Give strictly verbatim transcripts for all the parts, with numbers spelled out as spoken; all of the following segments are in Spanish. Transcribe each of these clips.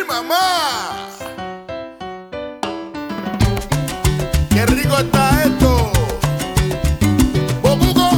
mamá! ¡Qué rico está esto! ¡Bocuco!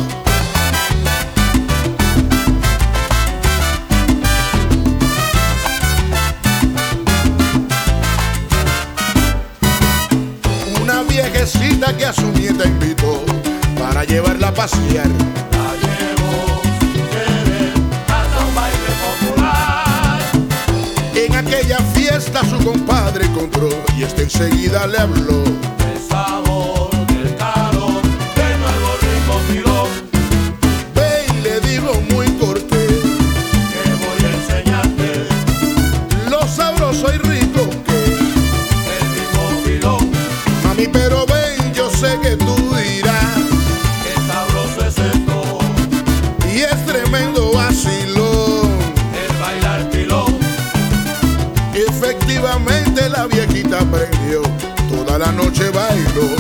Una viejecita que a su nieta invitó para llevarla a pasear. La llevo sin querer hasta un baile popular. En aquella fiesta su compadre encontró y este enseguida le habló. El sabor del calor de nuevo rico filón. Ve y le dijo muy cortés Que voy a enseñarte lo sabroso y rico que el rico filón. mami, pero ven, yo sé que tú dirás Qué sabroso es esto, y es tremendo vacilón. el bailar filón. Efectivamente la viejita aprendió, toda la noche bailó.